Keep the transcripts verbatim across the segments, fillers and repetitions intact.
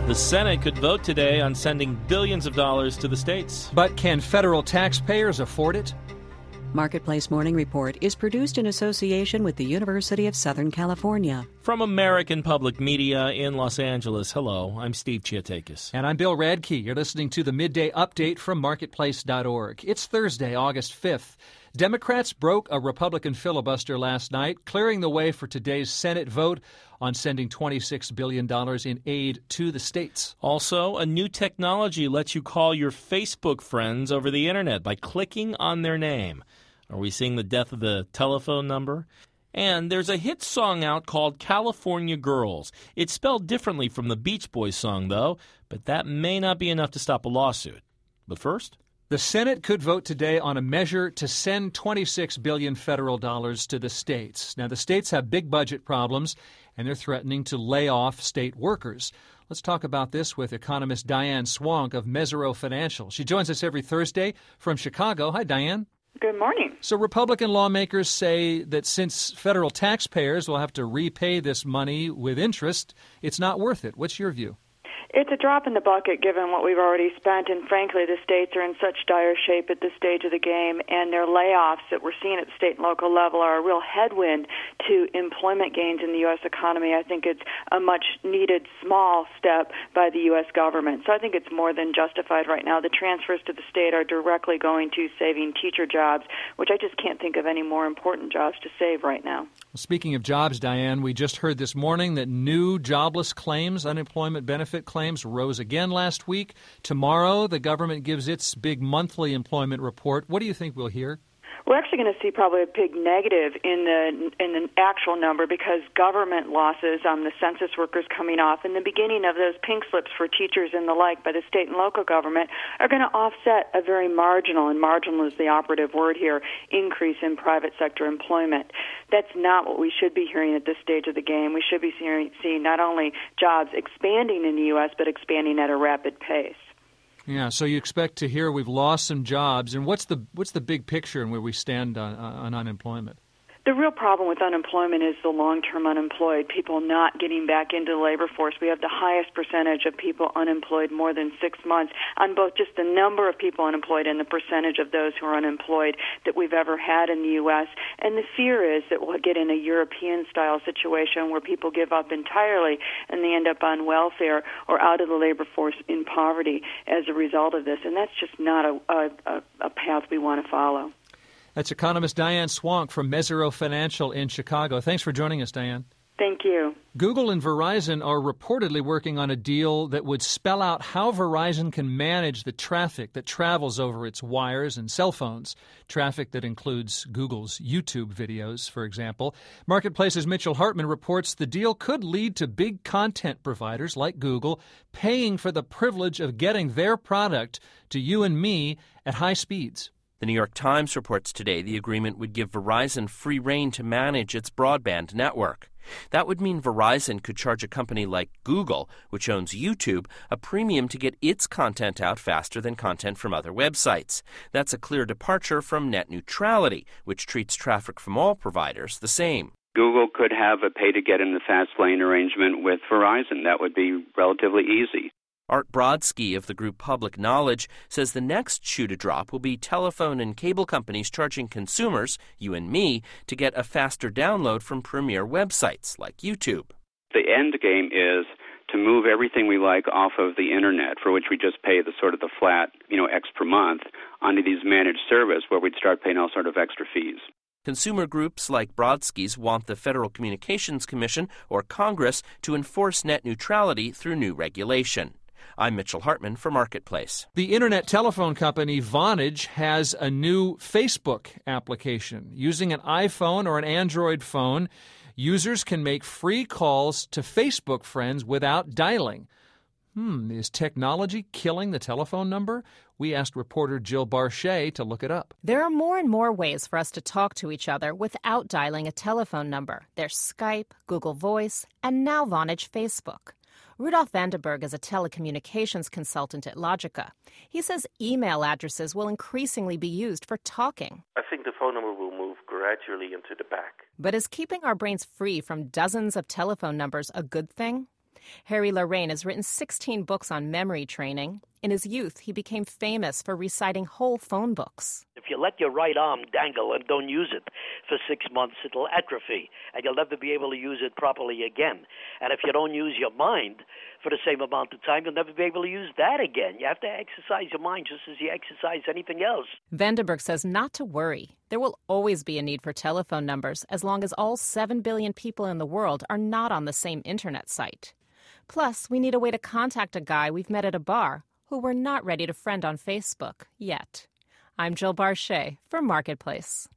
The Senate could vote today on sending billions of dollars to the states. But can federal taxpayers afford it? Marketplace Morning Report is produced in association with the University of Southern California. From American Public Media in Los Angeles, hello, I'm Steve Chiatakis. And I'm Bill Radke. You're listening to the Midday Update from marketplace dot org. It's Thursday, August fifth. Democrats broke a Republican filibuster last night, clearing the way for today's Senate vote on sending twenty-six billion dollars in aid to the states. Also, a new technology lets you call your Facebook friends over the internet by clicking on their name. Are we seeing the death of the telephone number? And there's a hit song out called California Girls. It's spelled differently from the Beach Boys song, though, but that may not be enough to stop a lawsuit. But first, the Senate could vote today on a measure to send twenty-six billion dollars federal dollars to the states. Now, the states have big budget problems, and they're threatening to lay off state workers. Let's talk about this with economist Diane Swonk of Mesirow Financial. She joins us every Thursday from Chicago. Hi, Diane. Good morning. So Republican lawmakers say that since federal taxpayers will have to repay this money with interest, it's not worth it. What's your view? It's a drop in the bucket given what we've already spent, and frankly, the states are in such dire shape at this stage of the game, and their layoffs that we're seeing at the state and local level are a real headwind to employment gains in the U S economy. I think it's a much-needed small step by the U S government. So I think it's more than justified right now. The transfers to the state are directly going to saving teacher jobs, which I just can't think of any more important jobs to save right now. Well, speaking of jobs, Diane, we just heard this morning that new jobless claims, unemployment benefit claims, Claims rose again last week. Tomorrow, the government gives its big monthly employment report. What do you think we'll hear? We're actually going to see probably a big negative in the in the actual number because government losses on the census workers coming off and the beginning of those pink slips for teachers and the like by the state and local government are going to offset a very marginal, and marginal is the operative word here, increase in private sector employment. That's not what we should be hearing at this stage of the game. We should be seeing, seeing not only jobs expanding in the U S, but expanding at a rapid pace. Yeah, so you expect to hear we've lost some jobs, and what's the what's the big picture and where we stand on, on unemployment? The real problem with unemployment is the long-term unemployed, people not getting back into the labor force. We have the highest percentage of people unemployed more than six months on both just the number of people unemployed and the percentage of those who are unemployed that we've ever had in the U S. And the fear is that we'll get in a European-style situation where people give up entirely and they end up on welfare or out of the labor force in poverty as a result of this. And that's just not a, a, a path we want to follow. That's economist Diane Swonk from Mesirow Financial in Chicago. Thanks for joining us, Diane. Thank you. Google and Verizon are reportedly working on a deal that would spell out how Verizon can manage the traffic that travels over its wires and cell phones, traffic that includes Google's YouTube videos, for example. Marketplace's Mitchell Hartman reports the deal could lead to big content providers like Google paying for the privilege of getting their product to you and me at high speeds. The New York Times reports today the agreement would give Verizon free rein to manage its broadband network. That would mean Verizon could charge a company like Google, which owns YouTube, a premium to get its content out faster than content from other websites. That's a clear departure from net neutrality, which treats traffic from all providers the same. Google could have a pay-to-get in the fast lane arrangement with Verizon. That would be relatively easy. Art Brodsky of the group Public Knowledge says the next shoe to drop will be telephone and cable companies charging consumers, you and me, to get a faster download from premier websites like YouTube. The end game is to move everything we like off of the internet, for which we just pay the sort of the flat, you know, X per month, onto these managed service where we'd start paying all sort of extra fees. Consumer groups like Brodsky's want the Federal Communications Commission or Congress to enforce net neutrality through new regulation. I'm Mitchell Hartman for Marketplace. The internet telephone company Vonage has a new Facebook application. Using an iPhone or an Android phone, users can make free calls to Facebook friends without dialing. Hmm, is technology killing the telephone number? We asked reporter Jill Barchet to look it up. There are more and more ways for us to talk to each other without dialing a telephone number. There's Skype, Google Voice, and now Vonage Facebook. Rudolph Vandenberg is a telecommunications consultant at Logica. He says email addresses will increasingly be used for talking. I think the phone number will move gradually into the back. But is keeping our brains free from dozens of telephone numbers a good thing? Harry Lorraine has written sixteen books on memory training. In his youth, he became famous for reciting whole phone books. If you let your right arm dangle and don't use it for six months, it'll atrophy, and you'll never be able to use it properly again. And if you don't use your mind for the same amount of time, you'll never be able to use that again. You have to exercise your mind just as you exercise anything else. Vandenberg says not to worry. There will always be a need for telephone numbers as long as all seven billion people in the world are not on the same internet site. Plus, we need a way to contact a guy we've met at a bar who we're not ready to friend on Facebook yet. I'm Jill Barchet for Marketplace.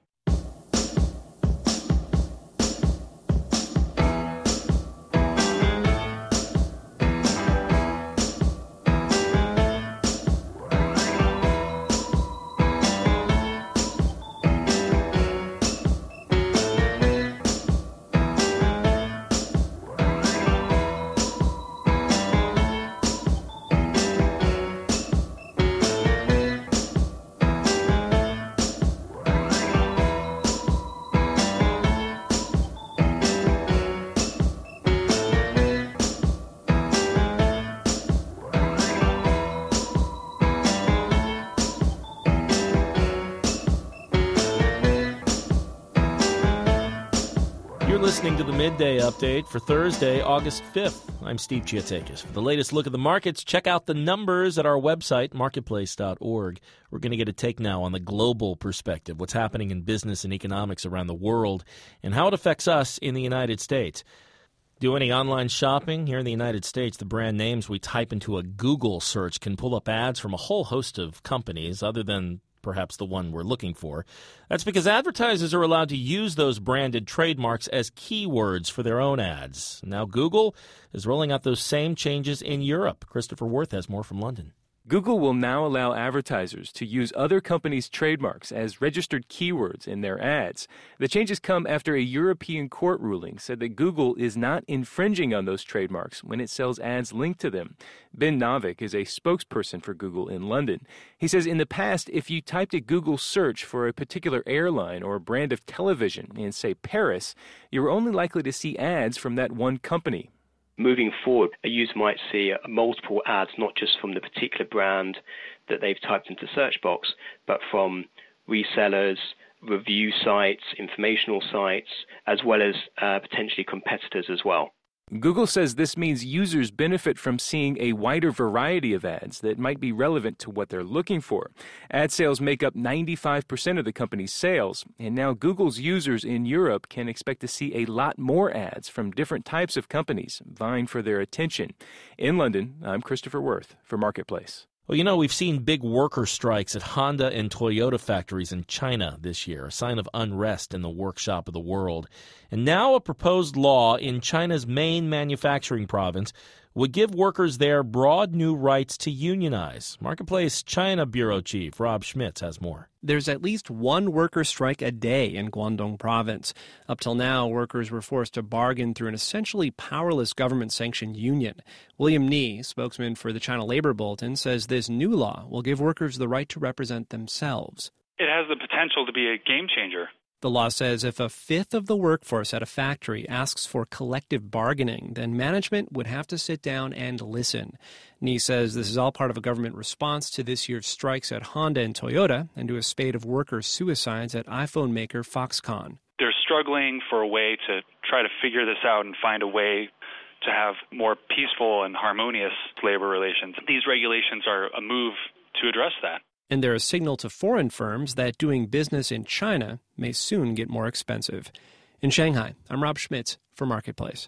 Listening to the Midday Update for Thursday, August fifth. I'm Steve Chiatakis. For the latest look at the markets, check out the numbers at our website, marketplace dot org. We're going to get a take now on the global perspective, what's happening in business and economics around the world, and how it affects us in the United States. Do any online shopping? Here in the United States, the brand names we type into a Google search can pull up ads from a whole host of companies other than perhaps the one we're looking for. That's because advertisers are allowed to use those branded trademarks as keywords for their own ads. Now Google is rolling out those same changes in Europe. Christopher Worth has more from London. Google will now allow advertisers to use other companies' trademarks as registered keywords in their ads. The changes come after a European court ruling said that Google is not infringing on those trademarks when it sells ads linked to them. Ben Novick is a spokesperson for Google in London. He says in the past, if you typed a Google search for a particular airline or brand of television in, say, Paris, you were only likely to see ads from that one company. Moving forward, a user might see multiple ads, not just from the particular brand that they've typed into the search box, but from resellers, review sites, informational sites, as well as uh, potentially competitors as well. Google says this means users benefit from seeing a wider variety of ads that might be relevant to what they're looking for. Ad sales make up ninety-five percent of the company's sales, and now Google's users in Europe can expect to see a lot more ads from different types of companies vying for their attention. In London, I'm Christopher Worth for Marketplace. Well, you know, we've seen big worker strikes at Honda and Toyota factories in China this year, a sign of unrest in the workshop of the world. And now a proposed law in China's main manufacturing province would give workers there broad new rights to unionize. Marketplace China Bureau Chief Rob Schmitz has more. There's at least one worker strike a day in Guangdong province. Up till now, workers were forced to bargain through an essentially powerless government-sanctioned union. William Ni, spokesman for the China Labor Bulletin, says this new law will give workers the right to represent themselves. It has the potential to be a game changer. The law says if a fifth of the workforce at a factory asks for collective bargaining, then management would have to sit down and listen. Ni says this is all part of a government response to this year's strikes at Honda and Toyota and to a spate of worker suicides at iPhone maker Foxconn. They're struggling for a way to try to figure this out and find a way to have more peaceful and harmonious labor relations. These regulations are a move to address that. And they're a signal to foreign firms that doing business in China may soon get more expensive. In Shanghai, I'm Rob Schmitz for Marketplace.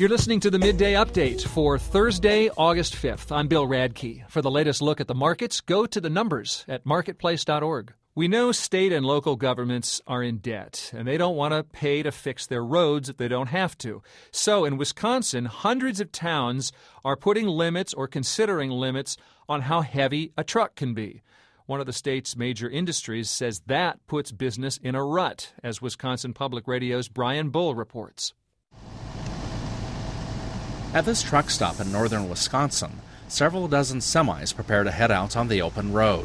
You're listening to the Midday Update for Thursday, August fifth. I'm Bill Radke. For the latest look at the markets, go to the numbers at marketplace dot org. We know state and local governments are in debt, and they don't want to pay to fix their roads if they don't have to. So in Wisconsin, hundreds of towns are putting limits or considering limits on how heavy a truck can be. One of the state's major industries says that puts business in a rut, as Wisconsin Public Radio's Brian Bull reports. At this truck stop in northern Wisconsin, several dozen semis prepare to head out on the open road.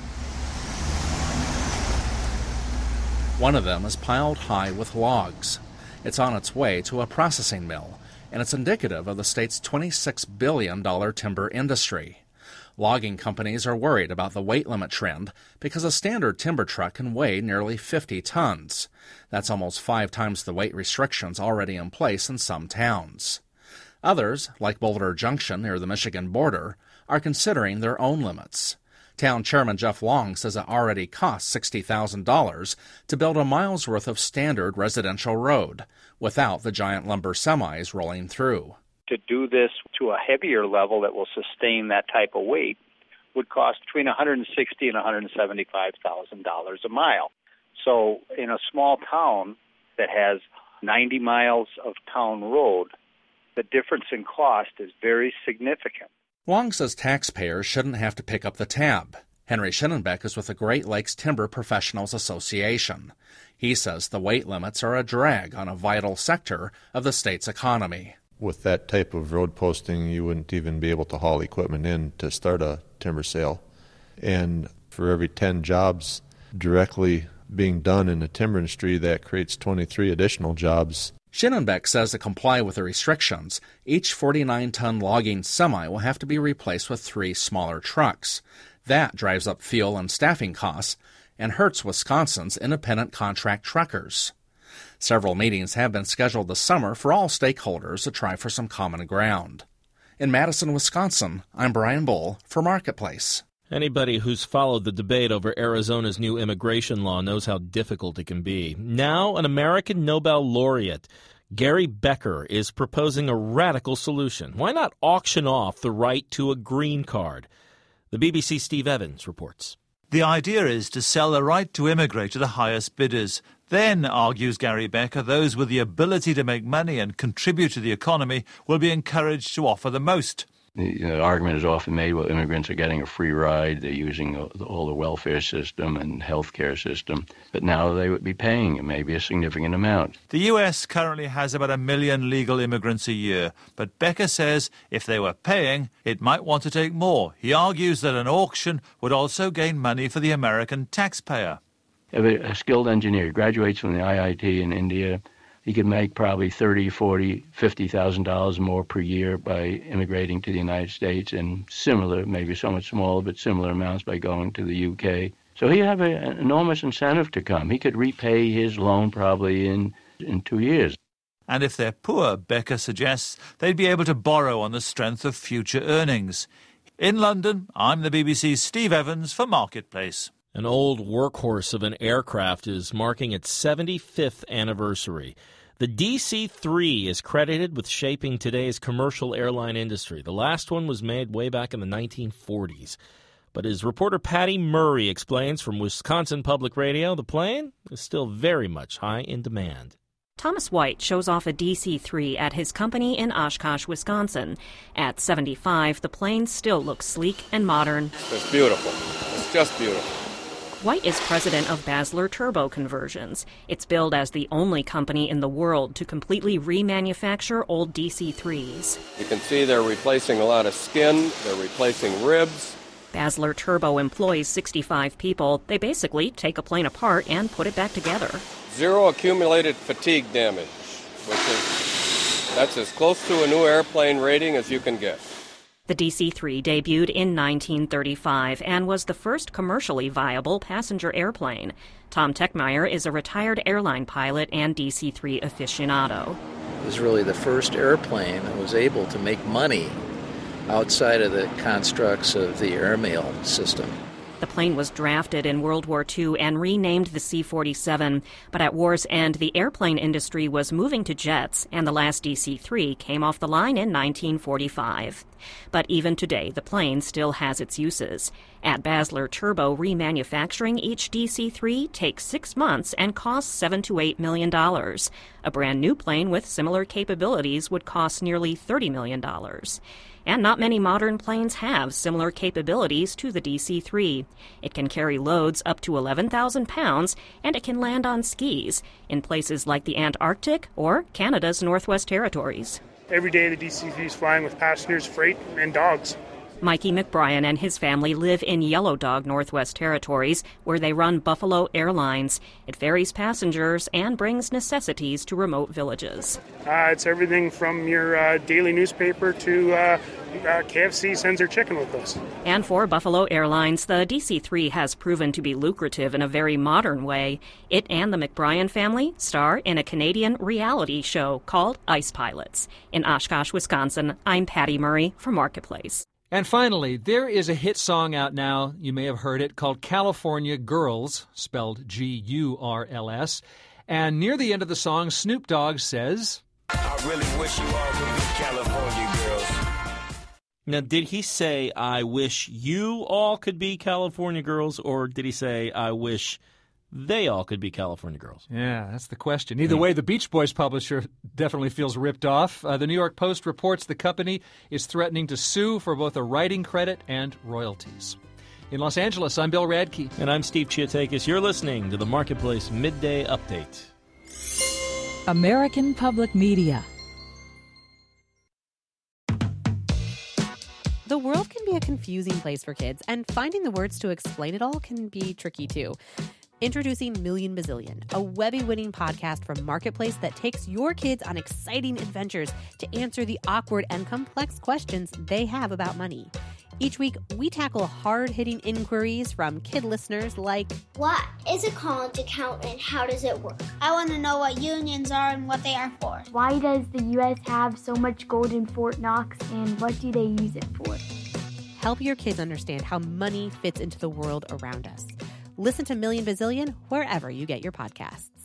One of them is piled high with logs. It's on its way to a processing mill, and it's indicative of the state's twenty-six billion dollars timber industry. Logging companies are worried about the weight limit trend because a standard timber truck can weigh nearly fifty tons. That's almost five times the weight restrictions already in place in some towns. Others, like Boulder Junction near the Michigan border, are considering their own limits. Town Chairman Jeff Long says it already costs sixty thousand dollars to build a mile's worth of standard residential road without the giant lumber semis rolling through. To do this to a heavier level that will sustain that type of weight would cost between one hundred sixty thousand dollars and one hundred seventy-five thousand dollars a mile. So in a small town that has ninety miles of town road, the difference in cost is very significant. Long says taxpayers shouldn't have to pick up the tab. Henry Schinenbeck is with the Great Lakes Timber Professionals Association. He says the weight limits are a drag on a vital sector of the state's economy. With that type of road posting, you wouldn't even be able to haul equipment in to start a timber sale. And for every ten jobs directly being done in the timber industry, that creates twenty-three additional jobs. Schinenbeck says to comply with the restrictions, each forty-nine ton logging semi will have to be replaced with three smaller trucks. That drives up fuel and staffing costs and hurts Wisconsin's independent contract truckers. Several meetings have been scheduled this summer for all stakeholders to try for some common ground. In Madison, Wisconsin, I'm Brian Bull for Marketplace. Anybody who's followed the debate over Arizona's new immigration law knows how difficult it can be. Now, an American Nobel laureate, Gary Becker, is proposing a radical solution. Why not auction off the right to a green card? The B B C's Steve Evans reports. The idea is to sell the right to immigrate to the highest bidders. Then, argues Gary Becker, those with the ability to make money and contribute to the economy will be encouraged to offer the most. The uh, argument is often made, well, immigrants are getting a free ride, they're using all, all the welfare system and health care system, but now they would be paying maybe a significant amount. The U S currently has about a million legal immigrants a year, but Becker says if they were paying, it might want to take more. He argues that an auction would also gain money for the American taxpayer. If a skilled engineer graduates from the I I T in India, he could make probably thirty, forty, fifty thousand dollars more per year by immigrating to the United States, and similar, maybe somewhat smaller, but similar amounts by going to the U K. So he'd have a, an enormous incentive to come. He could repay his loan probably in, in two years. And if they're poor, Becker suggests, they'd be able to borrow on the strength of future earnings. In London, I'm the B B C's Steve Evans for Marketplace. An old workhorse of an aircraft is marking its seventy-fifth anniversary. The D C three is credited with shaping today's commercial airline industry. The last one was made way back in the nineteen forties. But as reporter Patty Murray explains from Wisconsin Public Radio, the plane is still very much high in demand. Thomas White shows off a D C three at his company in Oshkosh, Wisconsin. At seventy-five, the plane still looks sleek and modern. It's beautiful. It's just beautiful. White is president of Basler Turbo Conversions. It's billed as the only company in the world to completely remanufacture old D C threes. You can see they're replacing a lot of skin, they're replacing ribs. Basler Turbo employs sixty-five people. They basically take a plane apart and put it back together. Zero accumulated fatigue damage, which is, that's as close to a new airplane rating as you can get. The D C three debuted in nineteen thirty-five and was the first commercially viable passenger airplane. Tom Techmeyer is a retired airline pilot and D C three aficionado. It was really the first airplane that was able to make money outside of the constructs of the airmail system. The plane was drafted in World War Two and renamed the C forty-seven, but at war's end, the airplane industry was moving to jets, and the last D C three came off the line in nineteen forty-five. But even today, the plane still has its uses. At Basler Turbo, remanufacturing each D C three takes six months and costs seven to eight million dollars. A brand new plane with similar capabilities would cost nearly thirty million dollars. And not many modern planes have similar capabilities to the D C three. It can carry loads up to eleven thousand pounds, and it can land on skis in places like the Antarctic or Canada's Northwest Territories. Every day the D C three is flying with passengers, freight, and dogs. Mikey McBrien and his family live in Yellow Dog, Northwest Territories, where they run Buffalo Airlines. It ferries passengers and brings necessities to remote villages. Uh, it's everything from your uh, daily newspaper to uh, uh, K F C sends their chicken with us. And for Buffalo Airlines, the D C three has proven to be lucrative in a very modern way. It and the McBrien family star in a Canadian reality show called Ice Pilots. In Oshkosh, Wisconsin, I'm Patty Murray for Marketplace. And finally, there is a hit song out now, you may have heard it, called California Girls, spelled G U R L S. And near the end of the song, Snoop Dogg says, I really wish you all could be California girls. Now, did he say, I wish you all could be California girls, or did he say, I wish they all could be California girls? Yeah, that's the question. Either way, the Beach Boys publisher definitely feels ripped off. Uh, the New York Post reports the company is threatening to sue for both a writing credit and royalties. In Los Angeles, I'm Bill Radke. And I'm Steve Chiatakis. You're listening to the Marketplace Midday Update. American Public Media. The world can be a confusing place for kids, and finding the words to explain it all can be tricky too. Introducing Million Bazillion, a Webby-winning podcast from Marketplace that takes your kids on exciting adventures to answer the awkward and complex questions they have about money. Each week, we tackle hard-hitting inquiries from kid listeners like, what is a college account and how does it work? I want to know what unions are and what they are for. Why does the U S have so much gold in Fort Knox and what do they use it for? Help your kids understand how money fits into the world around us. Listen to Million Bazillion wherever you get your podcasts.